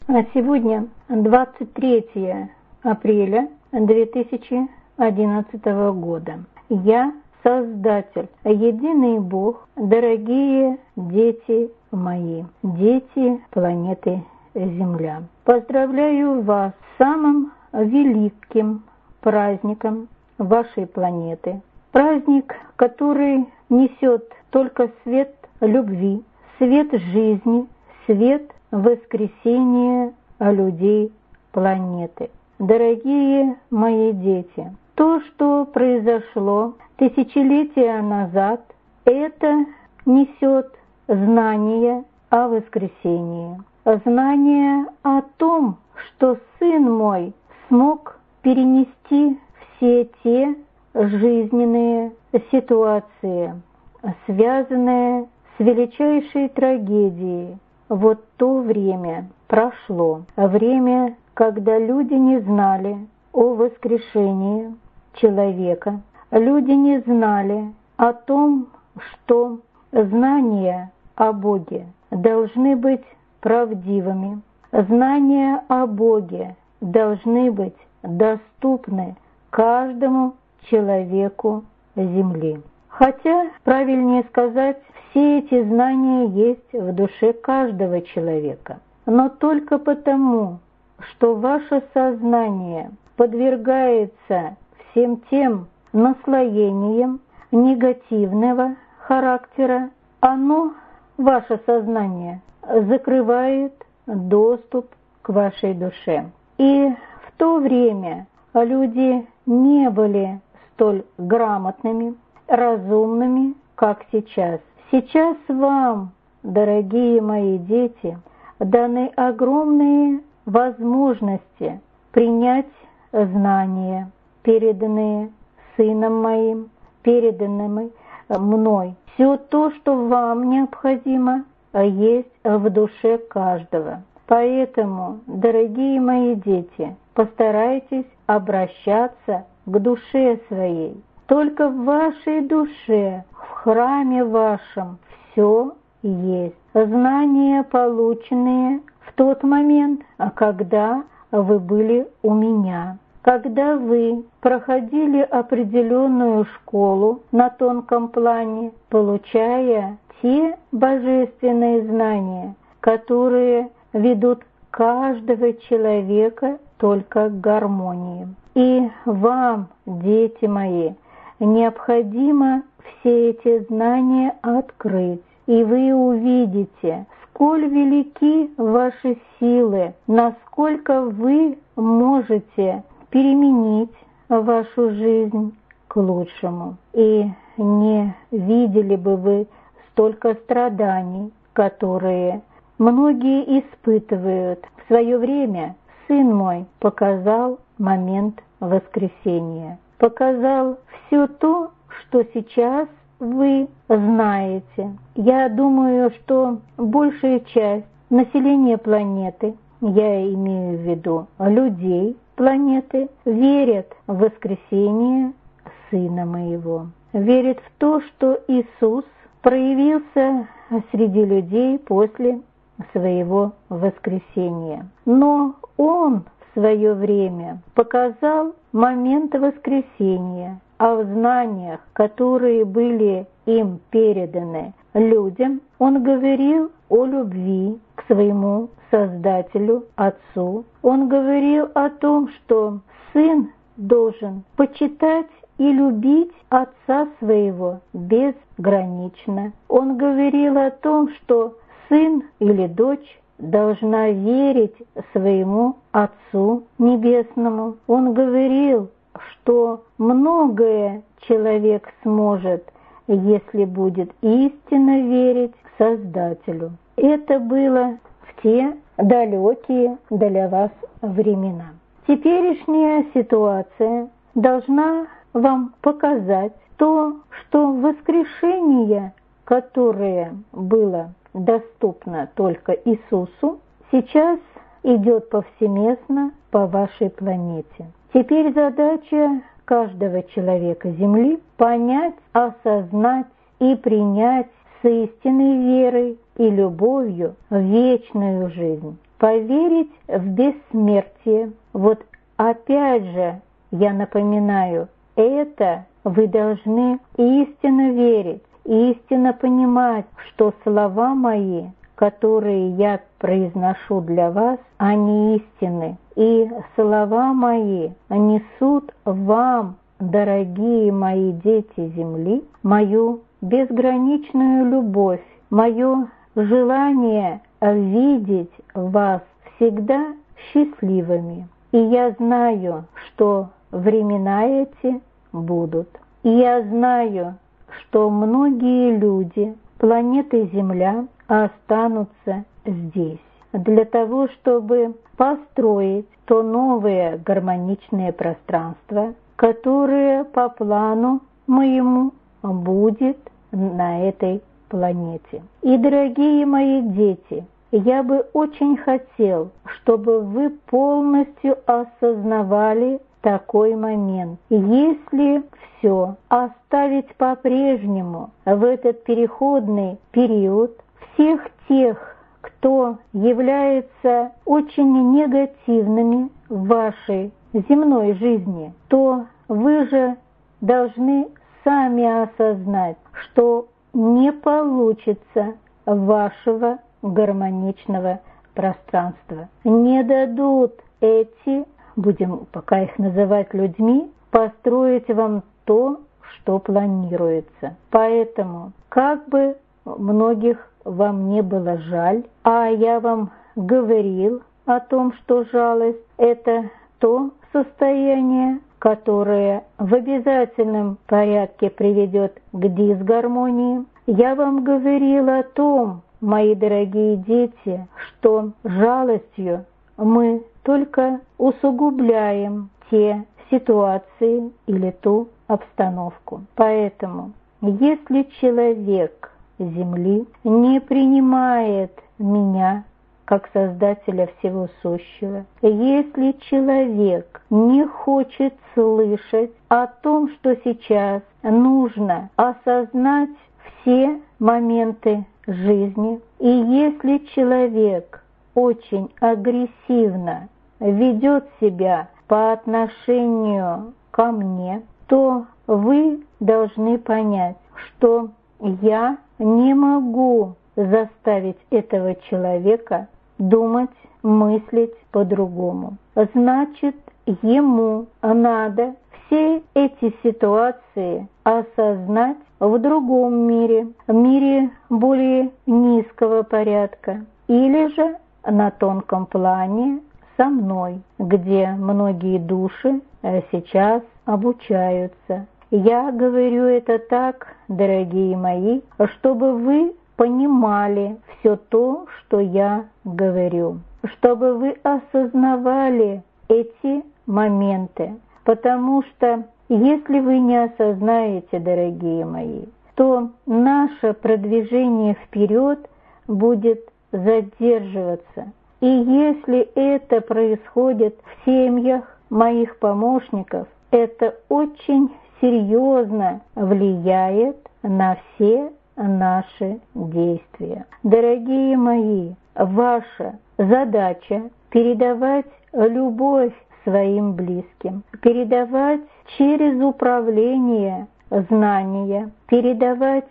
А сегодня 23 апреля 2011 года. Я Создатель, единый Бог, дорогие дети мои, дети планеты Земля. Поздравляю вас с самым великим праздником вашей планеты. Праздник, который несет только свет любви, свет жизни, свет воскресения людей планеты. Дорогие мои дети, то, что произошло тысячелетия назад, это несет знание о воскресении, знание о том, что Сын мой смог перенести все те жизненные ситуации, связанные с величайшей трагедией. Вот то время прошло, время, когда люди не знали о воскрешении человека. Люди не знали о том, что знания о Боге должны быть правдивыми. Знания о Боге должны быть доступны каждому человеку Земли. Хотя, правильнее сказать, все эти знания есть в душе каждого человека. Но только потому, что ваше сознание подвергается всем тем наслоениям негативного характера, оно, ваше сознание, закрывает доступ к вашей душе. И в то время люди не были столь грамотными, разумными, как сейчас. Сейчас вам, дорогие мои дети, даны огромные возможности принять знания, переданные Сыном моим, переданными мной. Все то, что вам необходимо, есть в душе каждого. Поэтому, дорогие мои дети, постарайтесь обращаться к душе своей. Только в вашей душе, в храме вашем все есть. Знания, полученные в тот момент, когда вы были у меня. Когда вы проходили определенную школу на тонком плане, получая те божественные знания, которые ведут каждого человека только к гармонии. И вам, дети мои, необходимо все эти знания открыть, и вы увидите, сколь велики ваши силы, насколько вы можете переменить вашу жизнь к лучшему. И не видели бы вы столько страданий, которые многие испытывают. В свое время Сын мой показал момент воскресения, показал все то, что сейчас вы знаете. Я думаю, что большая часть населения планеты, я имею в виду людей планеты, верят в воскресение Сына моего, верят в то, что Иисус проявился среди людей после своего воскресения. Но Он в свое время показал момент воскресения, а в знаниях, которые были им переданы людям, Он говорил о любви к своему Создателю, Отцу. Он говорил о том, что Сын должен почитать и любить Отца своего безгранично. Он говорил о том, что сын или дочь должна верить своему Отцу Небесному. Он говорил, что многое человек сможет, если будет истинно верить Создателю. Это было в те далекие для вас времена. Теперешняя ситуация должна вам показать то, что воскрешение, которое было доступно только Иисусу, сейчас идет повсеместно по вашей планете. Теперь задача каждого человека Земли понять, осознать и принять с истинной верой и любовью вечную жизнь. поверить в бессмертие. Вот опять же, я напоминаю, это вы должны истинно верить, истинно понимать, что слова мои, которые я произношу для вас, они истинны. И слова мои несут вам, дорогие мои дети земли, мою безграничную любовь, мое желание видеть вас всегда счастливыми. И я знаю, что времена эти будут. И я знаю, что многие люди планеты Земля останутся здесь для того, чтобы построить то новое гармоничное пространство, которое по плану моему будет на этой планете. И, дорогие мои дети, я бы очень хотел, чтобы вы полностью осознавали такой момент. Если все оставить по-прежнему в этот переходный период, всех тех, кто является очень негативными в вашей земной жизни, то вы же должны сами осознать, что не получится вашего гармоничного пространства. Не дадут эти, будем пока их называть людьми, построить вам то, что планируется. Поэтому, как бы многих вам не было жаль, а я вам говорил о том, что жалость – это то состояние, которое в обязательном порядке приведет к дисгармонии. Я вам говорил о том, мои дорогие дети, что жалостью мы только усугубляем те ситуации или ту обстановку. Поэтому, если человек Земли не принимает меня как Создателя всего сущего, если человек не хочет слышать о том, что сейчас нужно осознать все моменты жизни, и если человек очень агрессивно ведет себя по отношению ко мне, то вы должны понять, что я не могу заставить этого человека думать, мыслить по-другому. Значит, ему надо все эти ситуации осознать в другом мире, в мире более низкого порядка, или же на тонком плане со мной, где многие души сейчас обучаются. Я говорю это так, дорогие мои, чтобы вы понимали все то, что я говорю, чтобы вы осознавали эти моменты, потому что если вы не осознаете, дорогие мои, то наше продвижение вперед будет задерживаться. И если это происходит в семьях моих помощников, это очень серьезно влияет на все наши действия. Дорогие мои, ваша задача передавать любовь своим близким, передавать через управление знания, передавать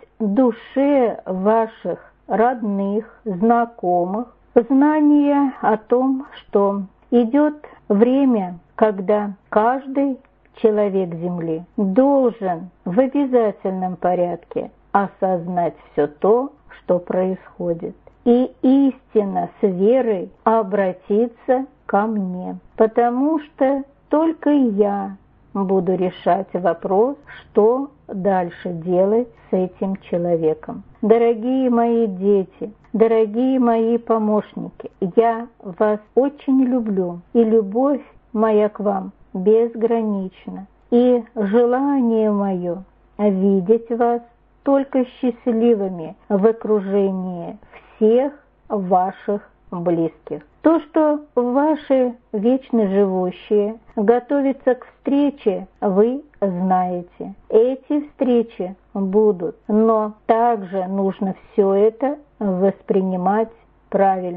душе ваших родных, знакомых знание о том, что идет время, когда каждый человек Земли должен в обязательном порядке осознать все то, что происходит, и истинно с верой обратиться ко мне, потому что только я буду решать вопрос, что дальше делать с этим человеком. Дорогие мои дети, дорогие мои помощники, я вас очень люблю, и любовь моя к вам безгранична, и желание мое видеть вас только счастливыми в окружении всех ваших близких. То, что ваши вечно живущие готовятся к встрече, вы знаете. Эти встречи будут, но также нужно все это воспринимать правильно.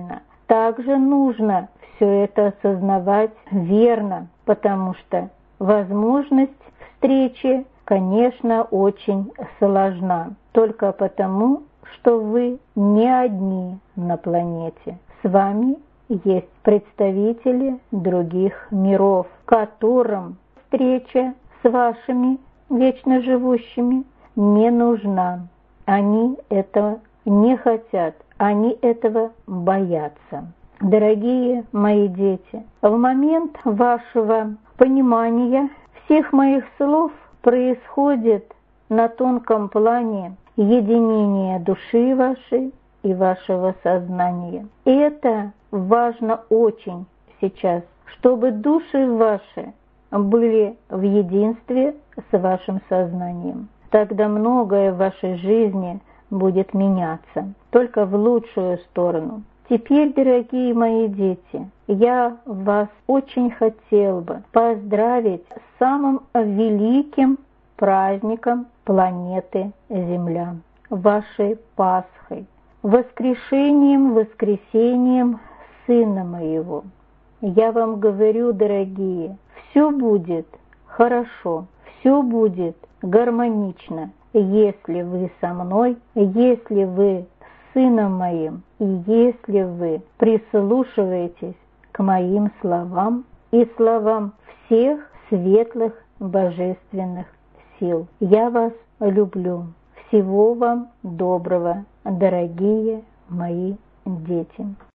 также нужно все это осознавать верно, потому что возможность встречи, конечно, очень сложна, только потому, что вы не одни на планете. С вами есть представители других миров, которым встреча с вашими вечно живущими не нужна. Они этого не хотят, они этого боятся. Дорогие мои дети, в момент вашего понимания всех моих слов происходит на тонком плане единение души вашей и вашего сознания. И это важно очень сейчас, чтобы души ваши были в единстве с вашим сознанием. Тогда многое в вашей жизни будет меняться, только в лучшую сторону. Теперь, дорогие мои дети, я вас очень хотел бы поздравить с самым великим праздником планеты Земля, вашей Пасхой, воскресением Сына Моего. Я вам говорю, дорогие, все будет хорошо, все будет гармонично, если вы со мной, если вы с Сыном Моим, и если вы прислушиваетесь к моим словам и словам всех светлых божественных сил. Я вас люблю. Всего вам доброго, дорогие мои дети.